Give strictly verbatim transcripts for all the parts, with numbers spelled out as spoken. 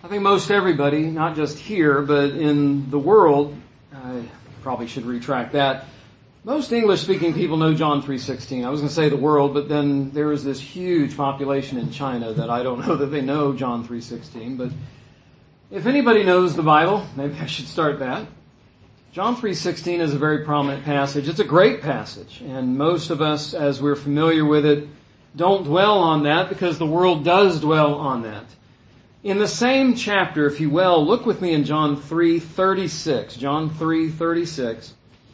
I think most everybody, not just here, but in the world, I probably should retract that. Most English-speaking people know John three sixteen. I was going to say the world, but then there is this huge population in China that I don't know that they know John three sixteen. But if anybody knows the Bible, maybe I should start that. John three sixteen is a very prominent passage. It's a great passage, and most of us, as we're familiar with it, don't dwell on that because the world does dwell on that. In the same chapter, if you will, look with me in John three thirty-six. John three thirty-six.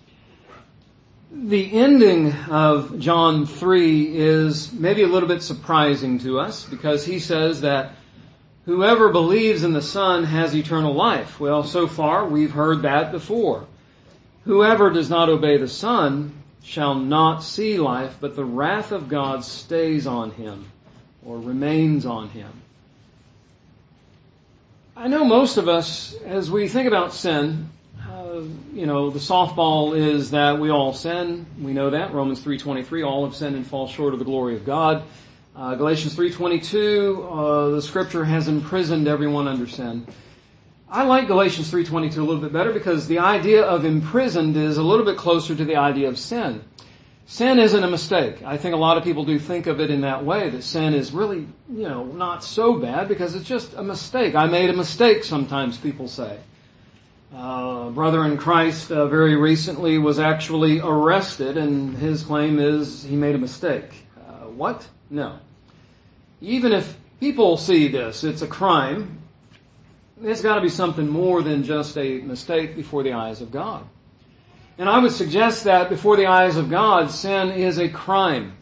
The ending of John three is maybe a little bit surprising to us because he says that whoever believes in the Son has eternal life. Well, so far we've heard that before. Whoever does not obey the Son shall not see life, but the wrath of God stays on him or remains on him. I know most of us, as we think about sin, uh, you know, the softball is that we all sin. We know that. Romans three twenty-three, all have sinned and fall short of the glory of God. Uh, Galatians three twenty-two, uh, the Scripture has imprisoned everyone under sin. I like Galatians three twenty-two a little bit better because the idea of imprisoned is a little bit closer to the idea of sin. Sin isn't a mistake. I think a lot of people do think of it in that way, that sin is really, you know, not so bad because it's just a mistake. I made a mistake, sometimes people say. Uh, a brother in Christ uh, very recently was actually arrested, and his claim is he made a mistake. Uh, what? No. Even if people see this, it's a crime, it's got to be something more than just a mistake before the eyes of God. And I would suggest that before the eyes of God, sin is a crime.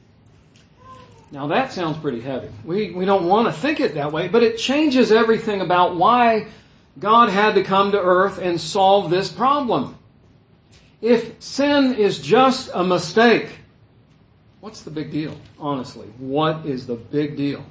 Now that sounds pretty heavy. We, we don't want to think it that way, but it changes everything about why God had to come to earth and solve this problem. If sin is just a mistake, what's the big deal? Honestly, what is the big deal?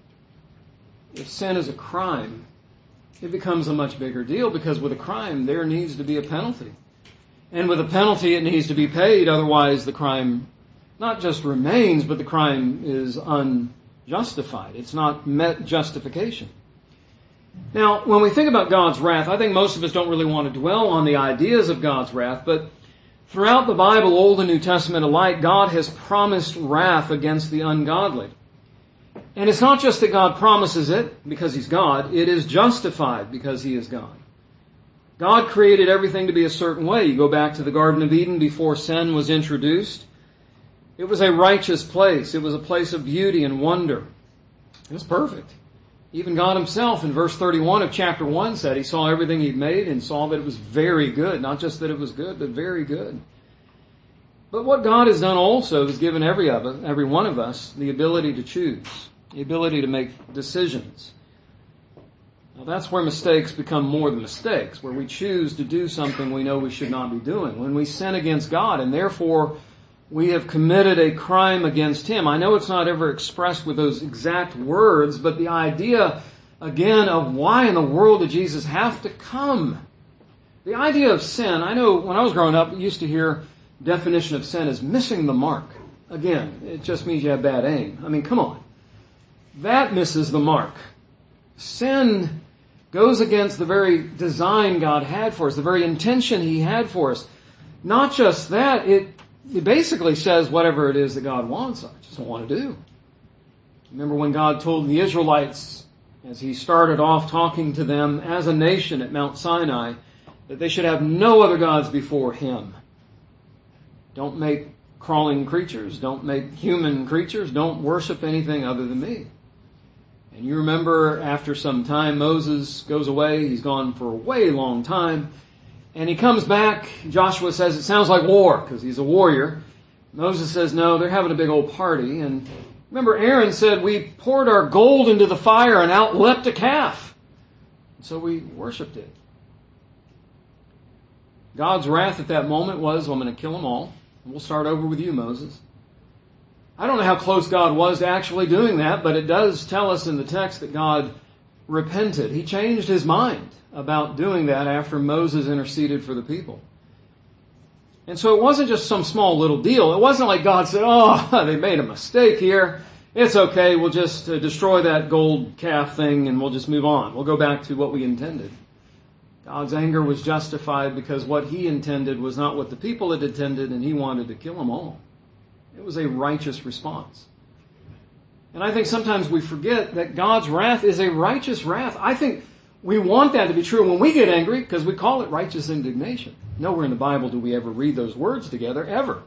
If sin is a crime, it becomes a much bigger deal because with a crime, there needs to be a penalty. And with a penalty, it needs to be paid. Otherwise, the crime not just remains, but the crime is unjustified. It's not met justification. Now, when we think about God's wrath, I think most of us don't really want to dwell on the ideas of God's wrath, but throughout the Bible, Old and New Testament alike, God has promised wrath against the ungodly. And it's not just that God promises it because He's God. It is justified because He is God. God created everything to be a certain way. You go back to the Garden of Eden before sin was introduced. It was a righteous place. It was a place of beauty and wonder. It was perfect. Even God Himself in verse thirty-one of chapter one said He saw everything He'd made and saw that it was very good. Not just that it was good, but very good. But what God has done also is given every of us, every one of us the ability to choose, the ability to make decisions. Now that's where mistakes become more than mistakes, where we choose to do something we know we should not be doing. When we sin against God, and therefore we have committed a crime against Him. I know it's not ever expressed with those exact words, but the idea, again, of why in the world did Jesus have to come? The idea of sin, I know when I was growing up, I used to hear definition of sin as missing the mark. Again, it just means you have bad aim. I mean, come on. That misses the mark. Sin goes against the very design God had for us, the very intention He had for us. Not just that, it, it basically says whatever it is that God wants, I just don't want to do. Remember when God told the Israelites, as He started off talking to them as a nation at Mount Sinai, that they should have no other gods before Him. Don't make crawling creatures, don't make human creatures, don't worship anything other than me. And you remember after some time, Moses goes away. He's gone for a way long time. And he comes back. Joshua says, it sounds like war, because he's a warrior. Moses says, no, they're having a big old party. And remember, Aaron said, we poured our gold into the fire and out leapt a calf. So we worshipped it. God's wrath at that moment was, well, I'm going to kill them all. And we'll start over with you, Moses. I don't know how close God was to actually doing that, but it does tell us in the text that God repented. He changed His mind about doing that after Moses interceded for the people. And so it wasn't just some small little deal. It wasn't like God said, oh, they made a mistake here. it's okay, we'll just uh, destroy that gold calf thing and we'll just move on. We'll go back to what we intended. God's anger was justified because what he intended was not what the people had intended, and he wanted to kill them all. It was a righteous response. And I think sometimes we forget that God's wrath is a righteous wrath. I think we want that to be true when we get angry because we call it righteous indignation. Nowhere in the Bible do we ever read those words together, ever.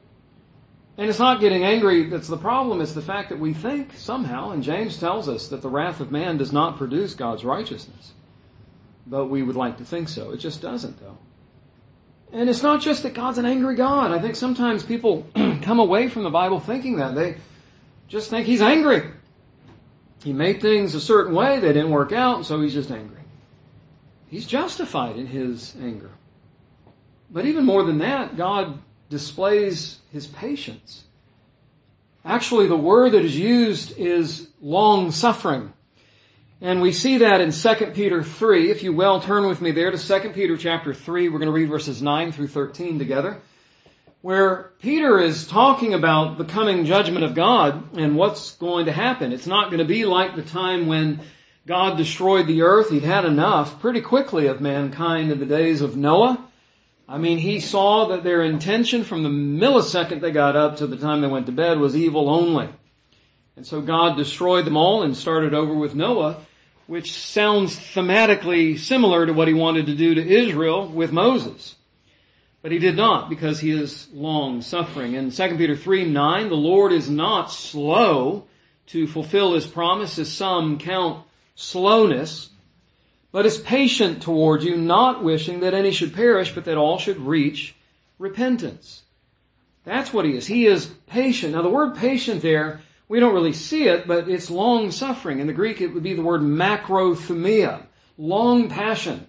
And it's not getting angry that's the problem. It's the fact that we think somehow, and James tells us that the wrath of man does not produce God's righteousness. But we would like to think so. It just doesn't, though. And it's not just that God's an angry God. I think sometimes people come away from the Bible thinking that. They just think he's angry. He made things a certain way, they didn't work out, and so he's just angry. He's justified in his anger. But even more than that, God displays his patience. Actually, the word that is used is long-suffering. And we see that in Second Peter three. If you will, turn with me there to Second Peter chapter three. We're going to read verses nine through thirteen together, where Peter is talking about the coming judgment of God and what's going to happen. It's not going to be like the time when God destroyed the earth. He'd had enough pretty quickly of mankind in the days of Noah. I mean, he saw that their intention from the millisecond they got up to the time they went to bed was evil only. And so God destroyed them all and started over with Noah, which sounds thematically similar to what he wanted to do to Israel with Moses. But he did not, because he is long-suffering. In Second Peter three nine, the Lord is not slow to fulfill his promise, as some count slowness, but is patient toward you, not wishing that any should perish, but that all should reach repentance. That's what he is. He is patient. Now the word patient there, we don't really see it, but it's long-suffering. In the Greek, it would be the word macrothumia, long passion.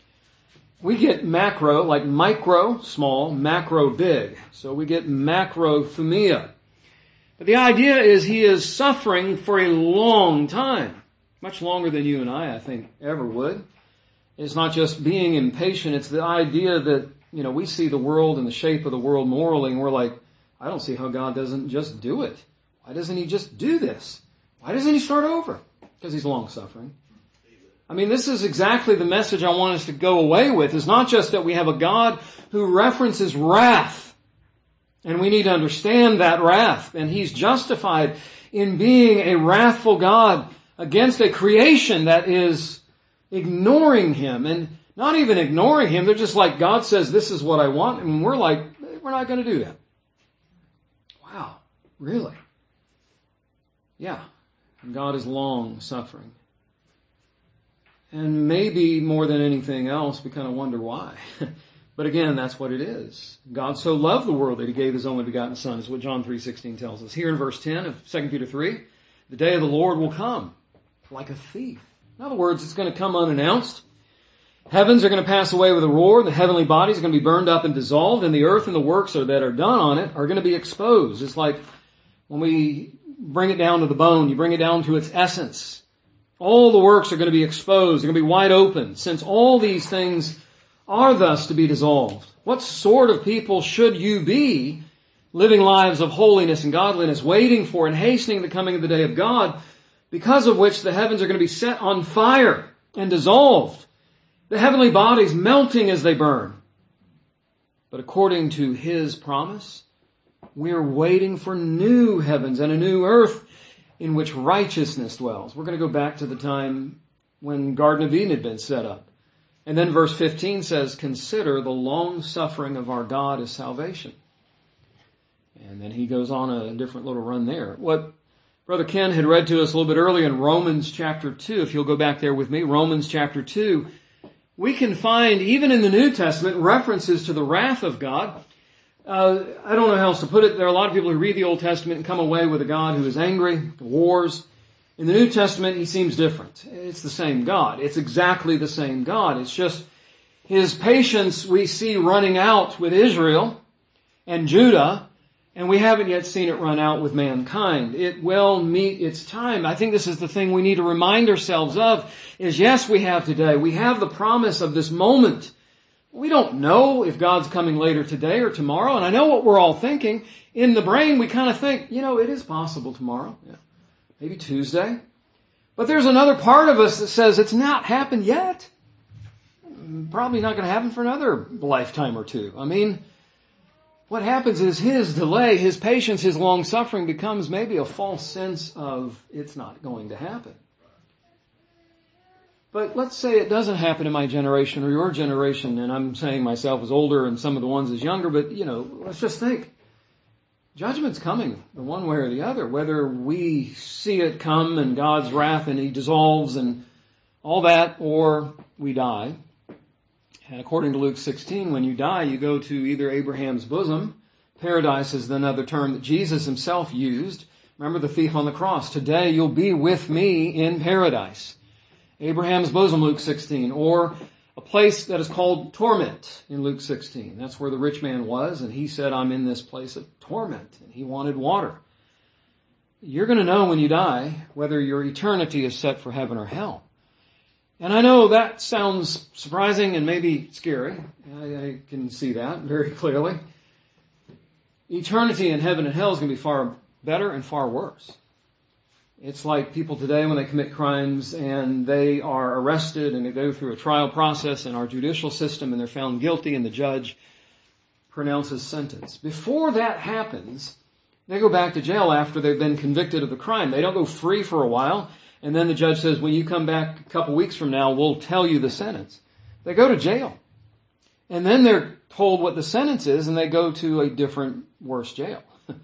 We get macro, like micro, small, macro, big. So we get macrothumia. But the idea is he is suffering for a long time, much longer than you and I, I think, ever would. It's not just being impatient. It's the idea that, you know, we see the world and the shape of the world morally, and we're like, I don't see how God doesn't just do it. Why doesn't he just do this? Why doesn't he start over? Because he's long-suffering. I mean, this is exactly the message I want us to go away with. It's not just that we have a God who references wrath, and we need to understand that wrath, and he's justified in being a wrathful God against a creation that is ignoring him, and not even ignoring him. They're just like, God says, this is what I want, and we're like, we're not going to do that. Wow, really? Yeah, God is long-suffering. And maybe more than anything else, we kind of wonder why. But again, that's what it is. God so loved the world that he gave his only begotten Son, is what John three sixteen tells us. Here in verse ten of Second Peter three, the day of the Lord will come like a thief. In other words, it's going to come unannounced. Heavens are going to pass away with a roar. The heavenly bodies are going to be burned up and dissolved, and the earth and the works that are done on it are going to be exposed. It's like when we bring it down to the bone, you bring it down to its essence. All the works are going to be exposed. They're going to be wide open. Since all these things are thus to be dissolved, what sort of people should you be, living lives of holiness and godliness, waiting for and hastening the coming of the day of God, because of which the heavens are going to be set on fire and dissolved, the heavenly bodies melting as they burn? But according to his promise, we are waiting for new heavens and a new earth in which righteousness dwells. We're going to go back to the time when Garden of Eden had been set up. And then verse fifteen says, consider the long suffering of our God as salvation. And then he goes on a different little run there. What Brother Ken had read to us a little bit earlier in Romans chapter two, if you'll go back there with me, Romans chapter two, we can find, even in the New Testament, references to the wrath of God. Uh, I don't know how else to put it. There are a lot of people who read the Old Testament and come away with a God who is angry, wars. In the New Testament, he seems different. It's the same God. It's exactly the same God. It's just his patience we see running out with Israel and Judah, and we haven't yet seen it run out with mankind. It will meet its time. I think this is the thing we need to remind ourselves of, is yes, we have today. We have the promise of this moment We don't know if God's coming later today or tomorrow, and I know what we're all thinking. In the brain, we kind of think, you know, it is possible tomorrow. Yeah. Maybe Tuesday. But there's another part of us that says it's not happened yet. Probably not going to happen for another lifetime or two. I mean, what happens is his delay, his patience, his long suffering becomes maybe a false sense of it's not going to happen. But let's say it doesn't happen in my generation or your generation, and I'm saying myself as older and some of the ones as younger, but, you know, let's just think. Judgment's coming, the one way or the other, whether we see it come and God's wrath and He dissolves and all that, or we die. And according to Luke sixteen, when you die, you go to either Abraham's bosom. Paradise is another term that Jesus Himself used. Remember the thief on the cross. Today you'll be with me in paradise. Abraham's bosom, Luke sixteen, or a place that is called torment in Luke sixteen. That's where the rich man was, and he said, I'm in this place of torment, and he wanted water. You're going to know when you die whether your eternity is set for heaven or hell. And I know that sounds surprising and maybe scary. I, I can see that very clearly. Eternity in heaven and hell is going to be far better and far worse. It's like people today when they commit crimes and they are arrested and they go through a trial process in our judicial system and they're found guilty and the judge pronounces sentence. Before that happens, they go back to jail after they've been convicted of the crime. They don't go free for a while, and then the judge says, when you come back a couple weeks from now, we'll tell you the sentence. They go to jail. And then they're told what the sentence is and they go to a different, worse jail.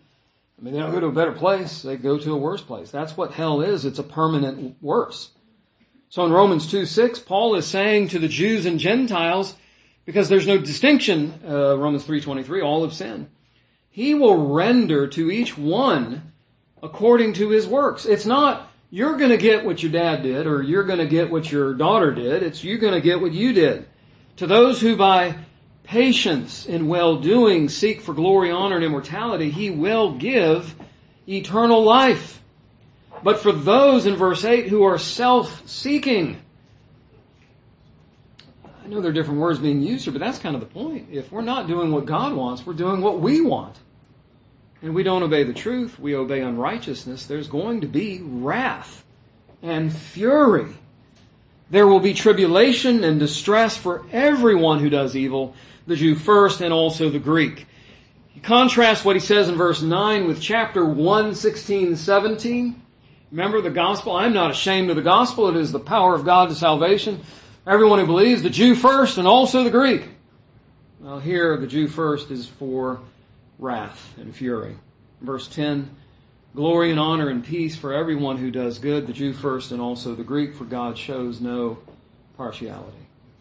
I mean, they don't go to a better place, they go to a worse place. That's what hell is. It's a permanent worse. So in Romans two six, Paul is saying to the Jews and Gentiles, because there's no distinction, uh, Romans three twenty-three, all have sinned. He will render to each one according to his works. It's not, you're going to get what your dad did, or you're going to get what your daughter did. It's you're going to get what you did. To those who by patience in well-doing seek for glory, honor, and immortality, He will give eternal life. But for those in verse eight who are self-seeking, I know there are different words being used here, but that's kind of the point. If we're not doing what God wants, we're doing what we want. And we don't obey the truth, we obey unrighteousness, there's going to be wrath and fury. There will be tribulation and distress for everyone who does evil, the Jew first and also the Greek. You contrast what he says in verse nine with chapter one, sixteen, seventeen. Remember the gospel? I'm not ashamed of the gospel. It is the power of God to salvation. Everyone who believes, the Jew first and also the Greek. Well, here the Jew first is for wrath and fury. Verse ten, glory and honor and peace for everyone who does good, the Jew first and also the Greek, for God shows no partiality.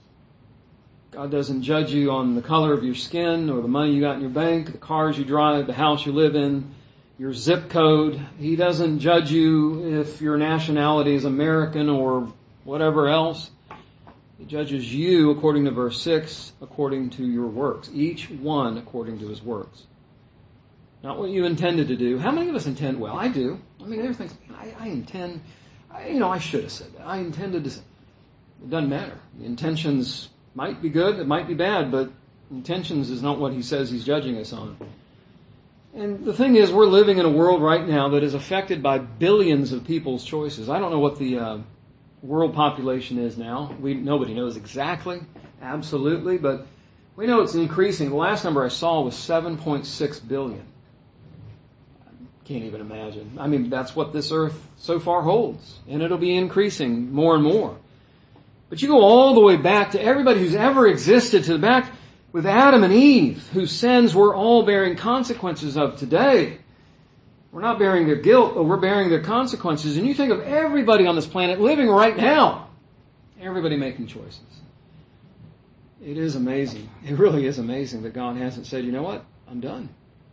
God doesn't judge you on the color of your skin or the money you got in your bank, the cars you drive, the house you live in, your zip code. He doesn't judge you if your nationality is American or whatever else. He judges you, according to verse six, according to your works. Each one according to his works. Not what you intended to do. How many of us intend well? I do. I mean, there are things, I, I intend, I, you know, I should have said that. I intended to say. It doesn't matter. The intentions might be good, it might be bad, but intentions is not what he says he's judging us on. And the thing is, we're living in a world right now that is affected by billions of people's choices. I don't know what the uh, world population is now. We Nobody knows exactly, absolutely, but we know it's increasing. The last number I saw was seven point six billion. Can't even imagine. I mean, that's what this earth so far holds. And it'll be increasing more and more. But you go all the way back to everybody who's ever existed, to the back with Adam and Eve, whose sins we're all bearing consequences of today. We're not bearing their guilt, but we're bearing their consequences. And you think of everybody on this planet living right now. Everybody making choices. It is amazing. It really is amazing that God hasn't said, you know what? I'm done.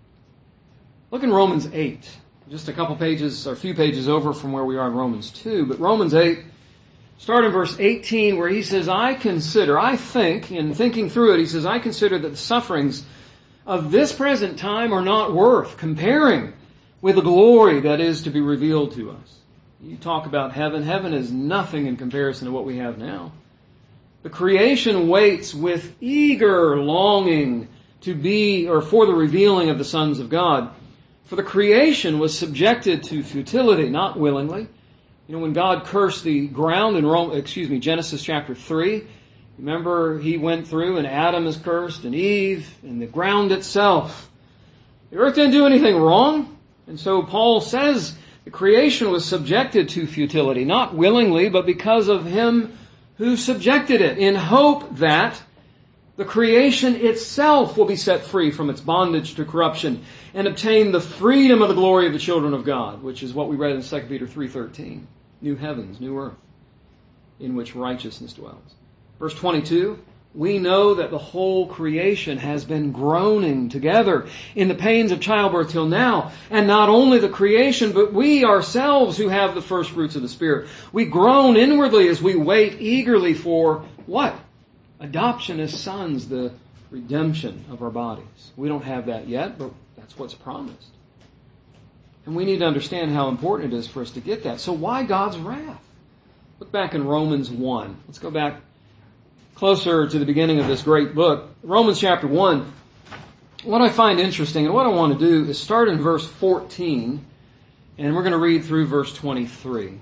Look in Romans eight. Just a couple pages, or a few pages over from where we are in Romans two. But Romans eight, start in verse eighteen, where he says, I consider, I think, in thinking through it, he says, I consider that the sufferings of this present time are not worth comparing with the glory that is to be revealed to us. You talk about heaven. Heaven is nothing in comparison to what we have now. The creation waits with eager longing to be, or for the revealing of the sons of God. For the creation was subjected to futility, not willingly. You know, when God cursed the ground in Rome, excuse me, Genesis chapter three, remember he went through and Adam is cursed and Eve and the ground itself. The earth didn't do anything wrong. And so Paul says the creation was subjected to futility, not willingly, but because of him who subjected it, in hope that the creation itself will be set free from its bondage to corruption and obtain the freedom of the glory of the children of God, which is what we read in Second Peter three thirteen. New heavens, new earth, in which righteousness dwells. Verse twenty-two, we know that the whole creation has been groaning together in the pains of childbirth till now. And not only the creation, but we ourselves who have the first fruits of the Spirit. We groan inwardly as we wait eagerly for what? Adoption as sons, the redemption of our bodies. We don't have that yet, but that's what's promised. And we need to understand how important it is for us to get that. So why God's wrath? Look back in Romans one. Let's go back closer to the beginning of this great book. Romans chapter one. What I find interesting and what I want to do is start in verse fourteen, and we're going to read through verse twenty-three.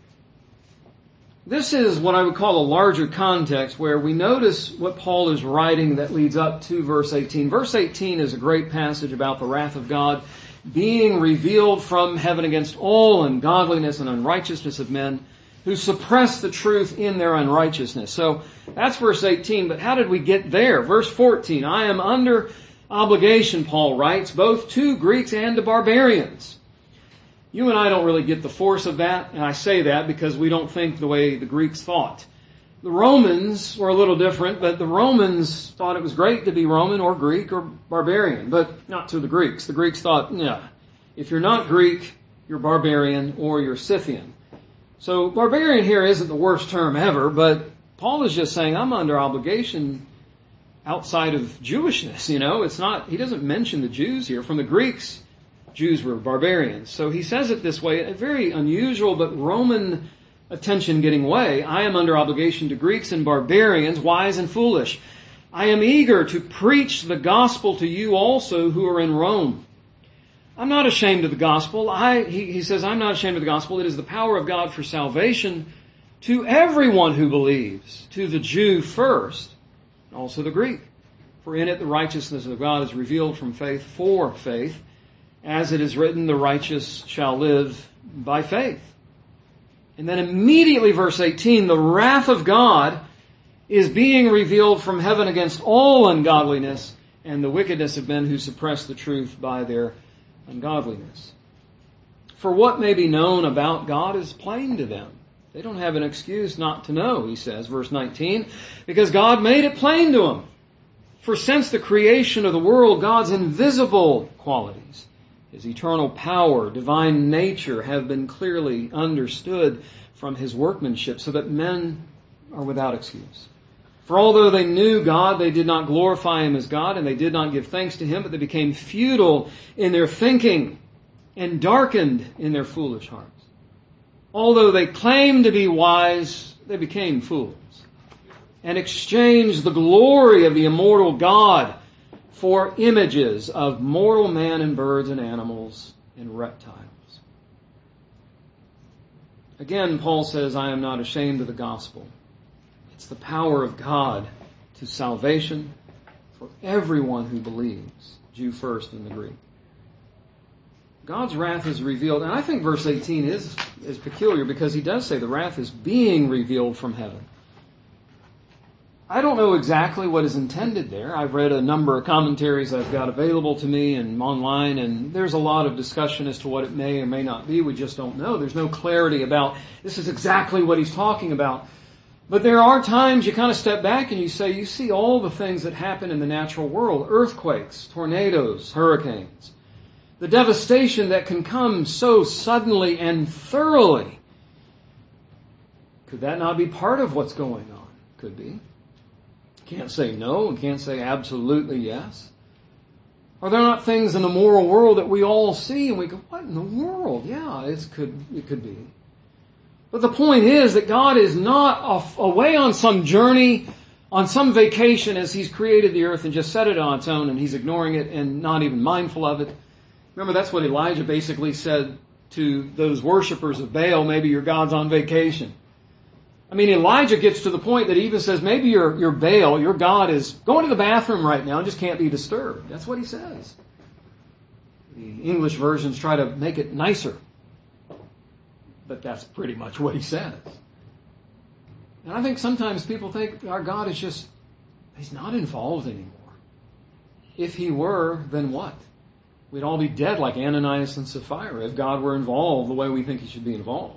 This is what I would call a larger context where we notice what Paul is writing that leads up to verse eighteen. Verse eighteen is a great passage about the wrath of God being revealed from heaven against all ungodliness and unrighteousness of men who suppress the truth in their unrighteousness. So that's verse eighteen, but how did we get there? Verse fourteen, I am under obligation, Paul writes, both to Greeks and to barbarians. You and I don't really get the force of that, and I say that because we don't think the way the Greeks thought. The Romans were a little different, but the Romans thought it was great to be Roman or Greek or barbarian, but not to the Greeks. The Greeks thought, yeah, if you're not Greek, you're barbarian or you're Scythian. So barbarian here isn't the worst term ever, but Paul is just saying I'm under obligation outside of Jewishness, you know. It's not, he doesn't mention the Jews here. From the Greeks, Jews were barbarians. So he says it this way, a very unusual but Roman attention-getting way. I am under obligation to Greeks and barbarians, wise and foolish. I am eager to preach the gospel to you also who are in Rome. I'm not ashamed of the gospel. I, he, he says, I'm not ashamed of the gospel. It is the power of God for salvation to everyone who believes, to the Jew first, and also the Greek. For in it the righteousness of God is revealed from faith for faith. As it is written, the righteous shall live by faith. And then immediately, verse eighteen, the wrath of God is being revealed from heaven against all ungodliness and the wickedness of men who suppress the truth by their ungodliness. For what may be known about God is plain to them. They don't have an excuse not to know, he says, verse nineteen, because God made it plain to them. For since the creation of the world, God's invisible qualities, His eternal power, divine nature have been clearly understood from His workmanship, so that men are without excuse. For although they knew God, they did not glorify Him as God, and they did not give thanks to Him, but they became futile in their thinking and darkened in their foolish hearts. Although they claimed to be wise, they became fools and exchanged the glory of the immortal God for images of mortal man and birds and animals and reptiles. Again, Paul says, I am not ashamed of the gospel. It's the power of God to salvation for everyone who believes, Jew first and the Greek. God's wrath is revealed, and I think verse eighteen is, is peculiar because he does say the wrath is being revealed from heaven. I don't know exactly what is intended there. I've read a number of commentaries I've got available to me and online, and there's a lot of discussion as to what it may or may not be. We just don't know. There's no clarity about this is exactly what he's talking about. But there are times you kind of step back and you say, you see all the things that happen in the natural world, earthquakes, tornadoes, hurricanes, the devastation that can come so suddenly and thoroughly. Could that not be part of what's going on? Could be. Can't say no and can't say absolutely yes. Are there not things in the moral world that we all see and we go, what in the world? Yeah, it could, it could be. But the point is that God is not away on some journey on some vacation as he's created the earth and just set it on its own, and he's ignoring it and not even mindful of it. Remember, that's what Elijah basically said to those worshipers of Baal, maybe your God's on vacation. I mean, Elijah gets to the point that he even says, maybe your, your Baal, your God, is going to the bathroom right now and just can't be disturbed. That's what he says. The English versions try to make it nicer. But that's pretty much what he says. And I think sometimes people think our God is just, he's not involved anymore. If he were, then what? We'd all be dead like Ananias and Sapphira if God were involved the way we think he should be involved.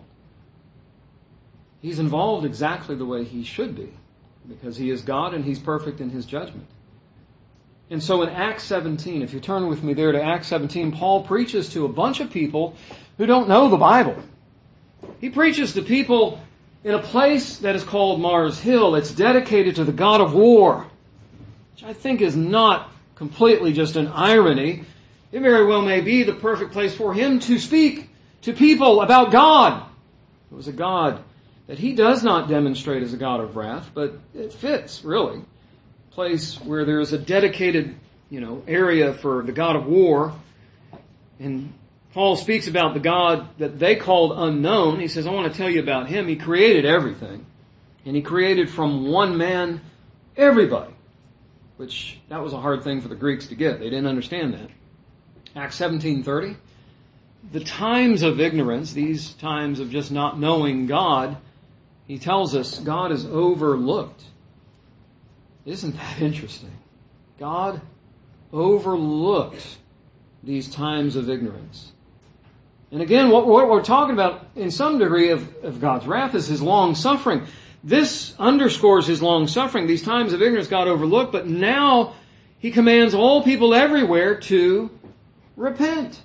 He's involved exactly the way he should be, because he is God and he's perfect in his judgment. And so in Acts seventeen, if you turn with me there to Acts seventeen, Paul preaches to a bunch of people who don't know the Bible. He preaches to people in a place that is called Mars Hill. It's dedicated to the God of war, which I think is not completely just an irony. It very well may be the perfect place for him to speak to people about God. It was a God that he does not demonstrate as a God of wrath, but it fits, really. A place where there is a dedicated, you know, area for the God of war. And Paul speaks about the God that they called unknown. He says, I want to tell you about him. He created everything. And he created from one man everybody. Which, that was a hard thing for the Greeks to get. They didn't understand that. Acts seventeen thirty. The times of ignorance, these times of just not knowing God, he tells us God is overlooked. Isn't that interesting? God overlooked these times of ignorance. And again, what we're talking about in some degree of, of God's wrath is his long suffering. This underscores his long suffering. These times of ignorance God overlooked, but now he commands all people everywhere to repent.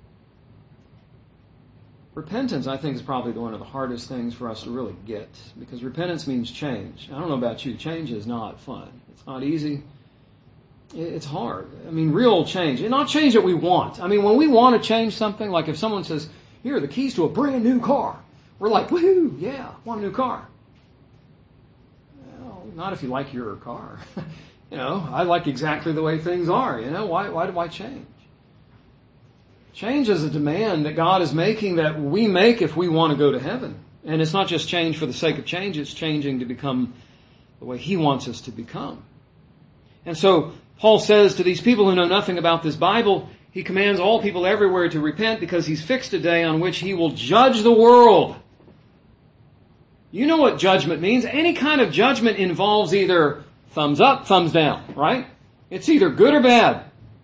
Repentance, I think, is probably one of the hardest things for us to really get, because repentance means change. I don't know about you. Change is not fun. It's not easy. It's hard. I mean, real change. And not change that we want. I mean, when we want to change something, like if someone says, here are the keys to a brand new car, we're like, woohoo, yeah, I want a new car. Well, not if you like your car. You know, I like exactly the way things are. You know, why, why do I change? Change is a demand that God is making that we make if we want to go to heaven. And it's not just change for the sake of change, it's changing to become the way he wants us to become. And so Paul says to these people who know nothing about this Bible, he commands all people everywhere to repent because he's fixed a day on which he will judge the world. You know what judgment means. Any kind of judgment involves either thumbs up, thumbs down, right? It's either good or bad.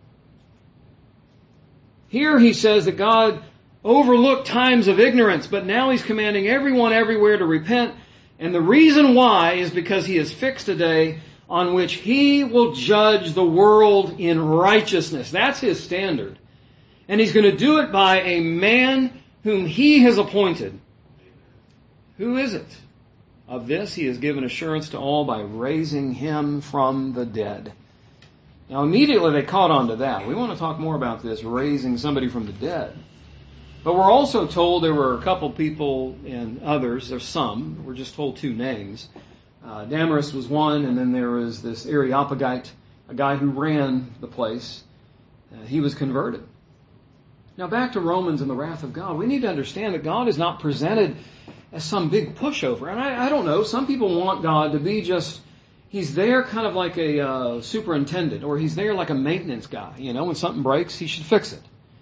Here he says that God overlooked times of ignorance, but now he's commanding everyone everywhere to repent. And the reason why is because he has fixed a day on which he will judge the world in righteousness. That's his standard. And he's going to do it by a man whom he has appointed. Who is it? Of this he has given assurance to all by raising him from the dead. Now immediately they caught on to that. We want to talk more about this, raising somebody from the dead. But we're also told there were a couple people and others, there's some, we're just told two names. Uh, Damaris was one, and then there was this Areopagite, a guy who ran the place. Uh, he was converted. Now back to Romans and the wrath of God. We need to understand that God is not presented as some big pushover. And I, I don't know, some people want God to be just, he's there kind of like a uh, superintendent, or he's there like a maintenance guy. You know, when something breaks, he should fix it.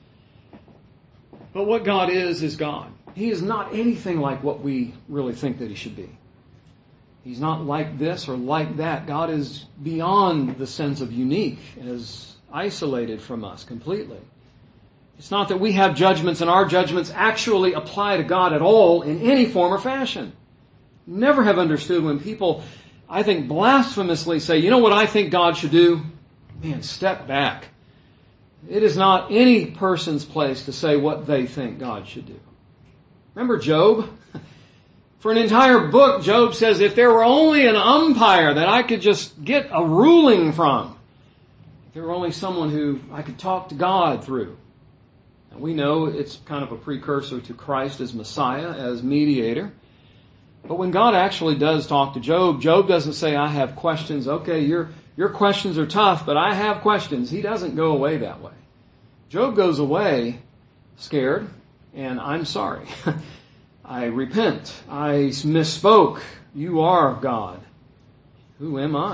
But what God is, is God. He is not anything like what we really think that he should be. He's not like this or like that. God is beyond the sense of unique, as isolated from us completely. It's not that we have judgments and our judgments actually apply to God at all in any form or fashion. Never have understood when people, I think, blasphemously say, you know what I think God should do? Man, step back. It is not any person's place to say what they think God should do. Remember Job? For an entire book, Job says, if there were only an umpire that I could just get a ruling from, if there were only someone who I could talk to God through. And we know it's kind of a precursor to Christ as Messiah, as mediator. But when God actually does talk to Job, Job doesn't say, I have questions. Okay, your, your questions are tough, but I have questions. He doesn't go away that way. Job goes away scared, and I'm sorry. I repent. I misspoke. You are God. Who am I?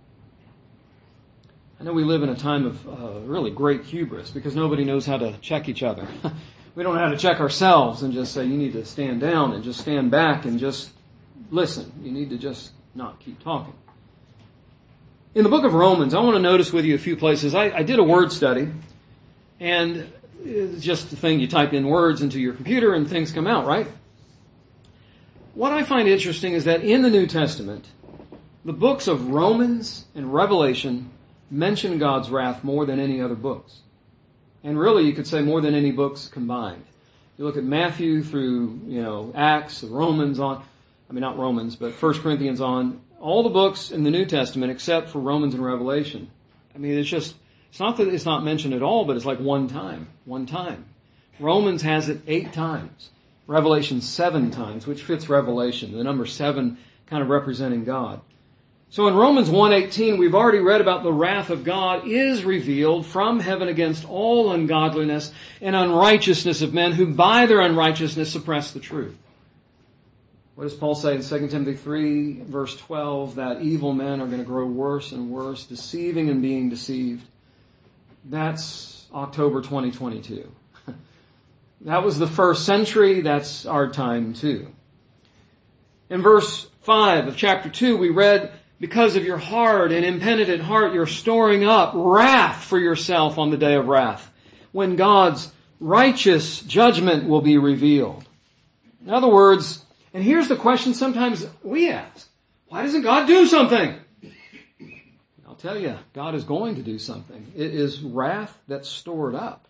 I know we live in a time of uh, really great hubris because nobody knows how to check each other. We don't know how to check ourselves and just say, you need to stand down and just stand back and just listen. You need to just not keep talking. In the book of Romans, I want to notice with you a few places. I, I did a word study, and it's just the thing, you type in words into your computer and things come out, right? What I find interesting is that in the New Testament, the books of Romans and Revelation mention God's wrath more than any other books. And really, you could say more than any books combined. You look at Matthew through, you know, Acts, Romans on, I mean not Romans, but First Corinthians on, all the books in the New Testament except for Romans and Revelation. I mean, it's just, it's not that it's not mentioned at all, but it's like one time, one time. Romans has it eight times. Revelation seven times, which fits Revelation, the number seven kind of representing God. So in Romans one eighteen, we've already read about the wrath of God is revealed from heaven against all ungodliness and unrighteousness of men who by their unrighteousness suppress the truth. What does Paul say in Second Timothy three, verse twelve? That evil men are going to grow worse and worse, deceiving and being deceived. That's October twenty twenty-two. That was the first century. That's our time too. In verse five of chapter two, we read, because of your hard and impenitent heart, you're storing up wrath for yourself on the day of wrath, when God's righteous judgment will be revealed. In other words, and here's the question sometimes we ask, why doesn't God do something? I'll tell you, God is going to do something. It is wrath that's stored up.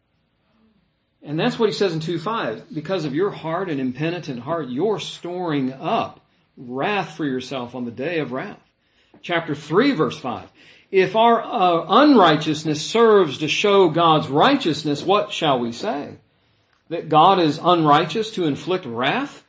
And that's what he says in two five. Because of your hard and impenitent heart, you're storing up wrath for yourself on the day of wrath. Chapter three, verse five. If our uh, unrighteousness serves to show God's righteousness, what shall we say? That God is unrighteous to inflict wrath?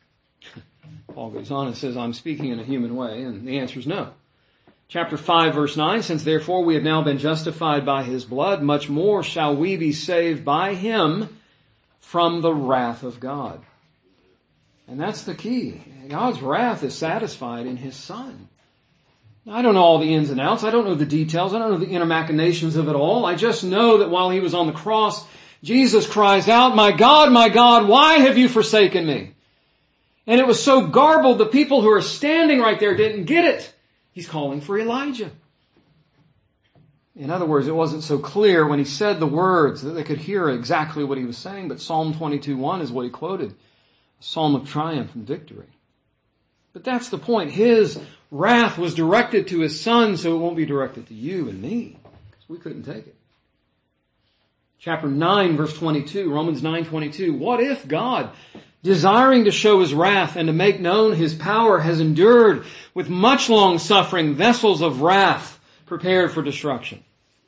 Paul goes on and says, I'm speaking in a human way, and the answer is no. Chapter five, verse nine, since therefore we have now been justified by his blood, much more shall we be saved by him from the wrath of God. And that's the key. God's wrath is satisfied in his Son. Now, I don't know all the ins and outs. I don't know the details. I don't know the inner machinations of it all. I just know that while he was on the cross, Jesus cries out, my God, my God, why have you forsaken me? And it was so garbled, the people who are standing right there didn't get it. He's calling for Elijah. In other words, it wasn't so clear when he said the words that they could hear exactly what he was saying, but Psalm twenty-two one is what he quoted. A psalm of triumph and victory. But that's the point. His wrath was directed to his Son, so it won't be directed to you and me, because we couldn't take it. Chapter nine, verse twenty-two, Romans nine twenty-two. What if God, desiring to show his wrath and to make known his power, has endured with much long suffering vessels of wrath prepared for destruction?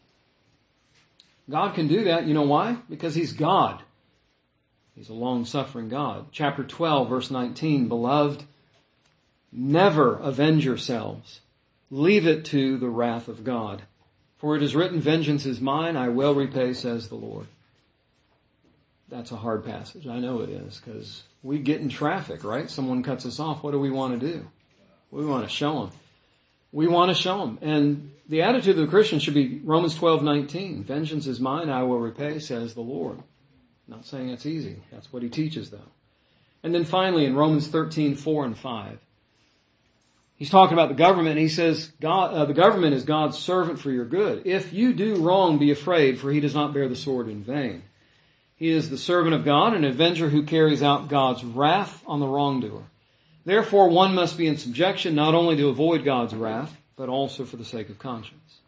God can do that. You know why? Because he's God. He's a long-suffering God. Chapter twelve, verse nineteen, beloved, never avenge yourselves. Leave it to the wrath of God. For it is written, vengeance is mine, I will repay, says the Lord. That's a hard passage. I know it is, because we get in traffic, right? Someone cuts us off. What do we want to do? We want to show them. We want to show them. And the attitude of the Christian should be Romans twelve nineteen. Vengeance is mine, I will repay, says the Lord. Not saying it's easy. That's what he teaches, though. And then finally, in Romans thirteen four and five, he's talking about the government, and he says, God, uh, the government is God's servant for your good. If you do wrong, be afraid, for he does not bear the sword in vain. He is the servant of God, an avenger who carries out God's wrath on the wrongdoer. Therefore, one must be in subjection, not only to avoid God's wrath, but also for the sake of conscience.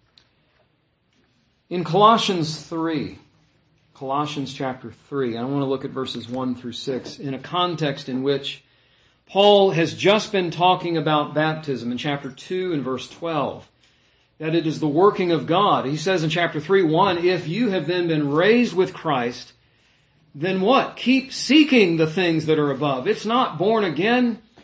In Colossians three, Colossians chapter three, I want to look at verses one through six in a context in which Paul has just been talking about baptism in chapter two and verse twelve, that it is the working of God. He says in chapter three, one, if you have then been raised with Christ, then what? Keep seeking the things that are above. It's not born again.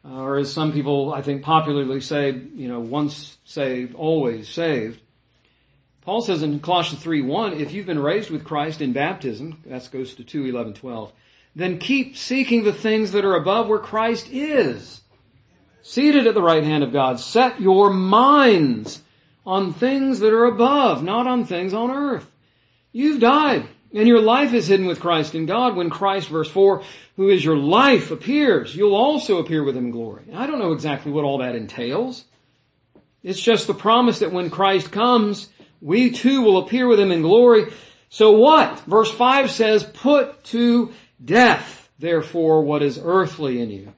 Uh, or as some people, I think, popularly say, you know, once saved, always saved. Paul says in Colossians three one, if you've been raised with Christ in baptism, that goes to two eleven twelve, then keep seeking the things that are above where Christ is, seated at the right hand of God. Set your minds on things that are above, not on things on earth. You've died, and your life is hidden with Christ in God. When Christ, verse four, who is your life, appears, you'll also appear with him in glory. I don't know exactly what all that entails. It's just the promise that when Christ comes, we too will appear with him in glory. So what? Verse five says, put to death, therefore, what is earthly in you.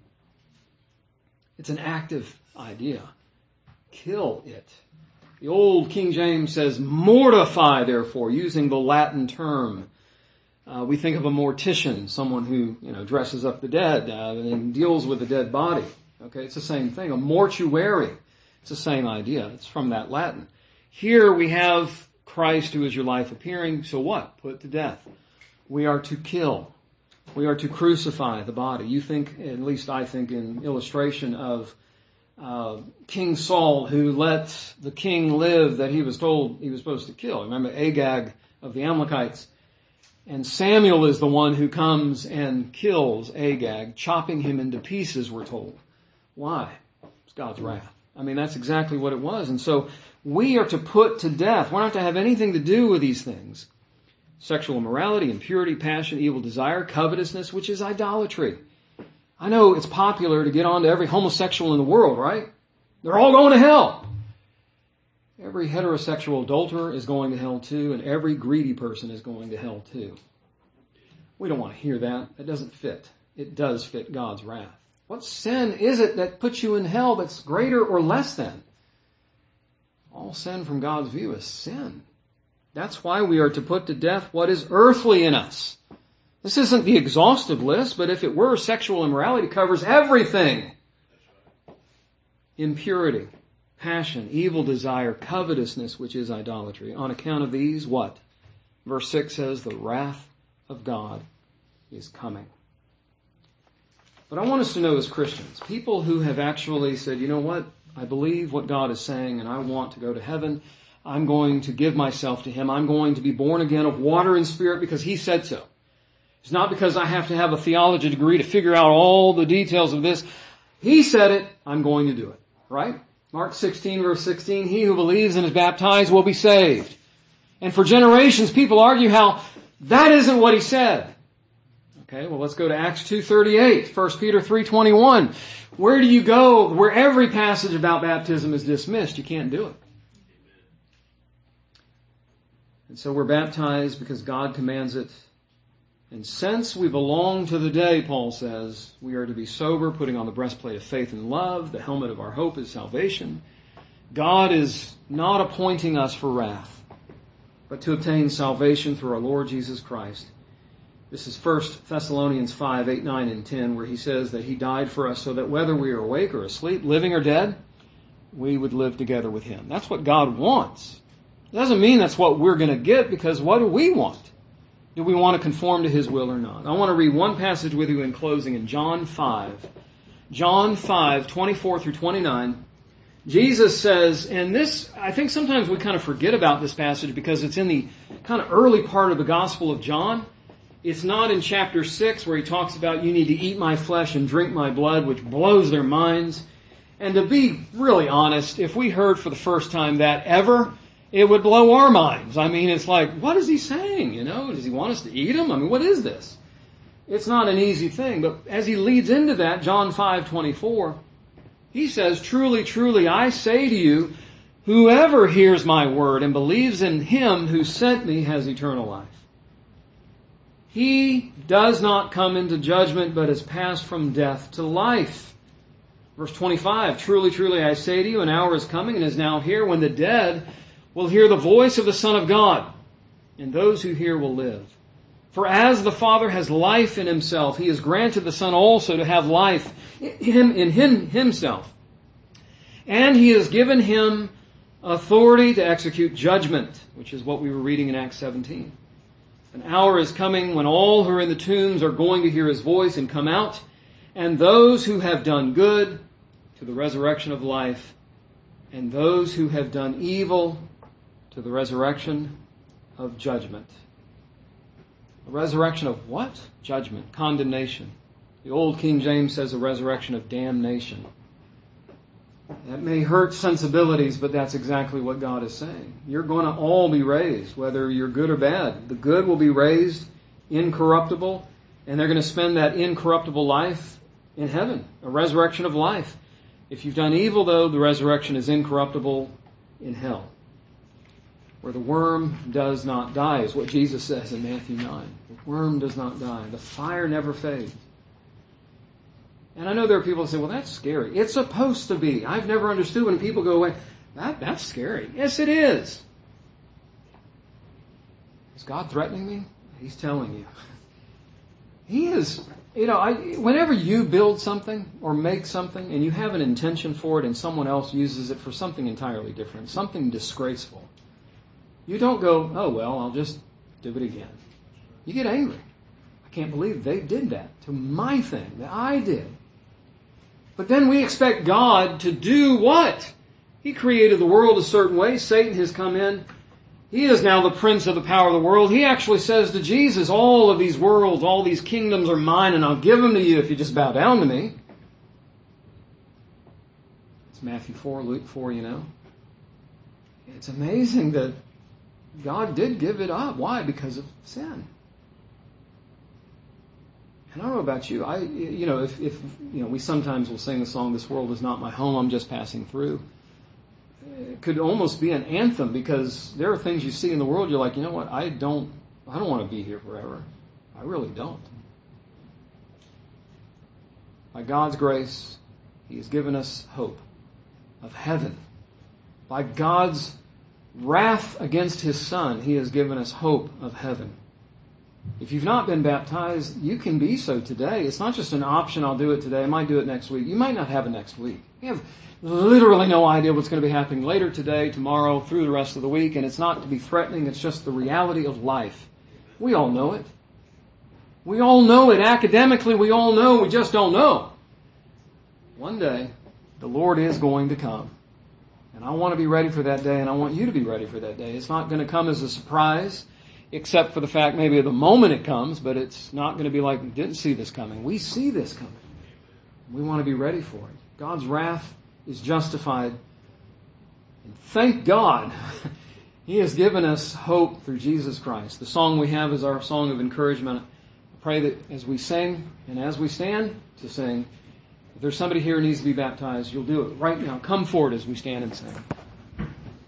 It's an active idea. Kill it. The old King James says, mortify, therefore, using the Latin term. Uh, we think of a mortician, someone who, you know, dresses up the dead uh, and deals with the dead body. Okay, it's the same thing. A mortuary. It's the same idea. It's from that Latin. Here we have Christ who is your life appearing. So what? Put to death. We are to kill. We are to crucify the body. You think, at least I think, in illustration of uh, King Saul, who let the king live that he was told he was supposed to kill. Remember Agag of the Amalekites? And Samuel is the one who comes and kills Agag, chopping him into pieces, we're told. Why? It's God's wrath. I mean, that's exactly what it was. And so we are to put to death. We're not to have anything to do with these things. Sexual immorality, impurity, passion, evil desire, covetousness, which is idolatry. I know it's popular to get on to every homosexual in the world, right? They're all going to hell. Every heterosexual adulterer is going to hell too, and every greedy person is going to hell too. We don't want to hear that. That doesn't fit. It does fit God's wrath. What sin is it that puts you in hell that's greater or less than? All sin from God's view is sin. That's why we are to put to death what is earthly in us. This isn't the exhaustive list, but if it were, sexual immorality covers everything. Impurity, passion, evil desire, covetousness, which is idolatry. On account of these, what? Verse six says, the wrath of God is coming. But I want us to know as Christians, people who have actually said, you know what, I believe what God is saying and I want to go to heaven. I'm going to give myself to him. I'm going to be born again of water and spirit because he said so. It's not because I have to have a theology degree to figure out all the details of this. He said it, I'm going to do it. Right? Mark sixteen, verse sixteen, he who believes and is baptized will be saved. And for generations, people argue how that isn't what he said. Okay, well, let's go to Acts two thirty-eight, First Peter three twenty-one. Where do you go where every passage about baptism is dismissed? You can't do it. And so we're baptized because God commands it. And since we belong to the day, Paul says, we are to be sober, putting on the breastplate of faith and love. The helmet of our hope is salvation. God is not appointing us for wrath, but to obtain salvation through our Lord Jesus Christ. This is First Thessalonians five, eight, nine, and ten, where he says that he died for us so that whether we are awake or asleep, living or dead, we would live together with him. That's what God wants. It doesn't mean that's what we're going to get, because what do we want? Do we want to conform to his will or not? I want to read one passage with you in closing in John five. John five, twenty-four through twenty-nine. Jesus says, and this, I think sometimes we kind of forget about this passage because it's in the kind of early part of the Gospel of John. It's not in chapter six where he talks about you need to eat my flesh and drink my blood, which blows their minds. And to be really honest, if we heard for the first time that ever, it would blow our minds. I mean, it's like, what is he saying? You know, does he want us to eat him? I mean, what is this? It's not an easy thing. But as he leads into that, John five twenty-four, he says, truly, truly, I say to you, whoever hears my word and believes in him who sent me has eternal life. He does not come into judgment, but has passed from death to life. Verse twenty-five, truly, truly, I say to you, an hour is coming and is now here when the dead will hear the voice of the Son of God, and those who hear will live. For as the Father has life in himself, he has granted the Son also to have life in, in him, himself. And he has given him authority to execute judgment, which is what we were reading in Acts seventeen. An hour is coming when all who are in the tombs are going to hear his voice and come out. and those who have done good to the resurrection of life, and those who have done evil to the resurrection of judgment. The resurrection of what? Judgment, condemnation. The old King James says a resurrection of damnation. That may hurt sensibilities, but that's exactly what God is saying. You're going to all be raised, whether you're good or bad. The good will be raised incorruptible, and they're going to spend that incorruptible life in heaven, a resurrection of life. If you've done evil, though, the resurrection is incorruptible in hell, where the worm does not die, is what Jesus says in Matthew nine. The worm does not die. The fire never fades. And I know there are people who say, well, that's scary. It's supposed to be. I've never understood when people go away, that, that's scary. Yes, it is. Is God threatening me? He's telling you. He is. You know, I, whenever you build something or make something and you have an intention for it and someone else uses it for something entirely different, something disgraceful, you don't go, oh, well, I'll just do it again. You get angry. I can't believe they did that to my thing that I did. But then we expect God to do what? He created the world a certain way. Satan has come in. He is now the prince of the power of the world. He actually says to Jesus, all of these worlds, all these kingdoms are mine, and I'll give them to you if you just bow down to me. It's Matthew four, Luke four, you know. It's amazing that God did give it up. Why? Because of sin. And I don't know about you. I, you know, if, if you know, we sometimes will sing the song, "This world is not my home, I'm just passing through." It could almost be an anthem, because there are things you see in the world, you're like, you know what, I don't, I don't want to be here forever. I really don't. By God's grace, He has given us hope of heaven. By God's wrath against His Son, He has given us hope of heaven. If you've not been baptized, you can be so today. It's not just an option, I'll do it today, I might do it next week. You might not have it next week. You have literally no idea what's going to be happening later today, tomorrow, through the rest of the week, and it's not to be threatening, it's just the reality of life. We all know it. We all know it. Academically, we all know, we just don't know. One day, the Lord is going to come. And I want to be ready for that day, and I want you to be ready for that day. It's not going to come as a surprise, except for the fact maybe of the moment it comes, but it's not going to be like we didn't see this coming. We see this coming. We want to be ready for it. God's wrath is justified. And thank God, He has given us hope through Jesus Christ. The song we have is our song of encouragement. I pray that as we sing and as we stand to sing, if there's somebody here who needs to be baptized, you'll do it right now. Come forward as we stand and sing.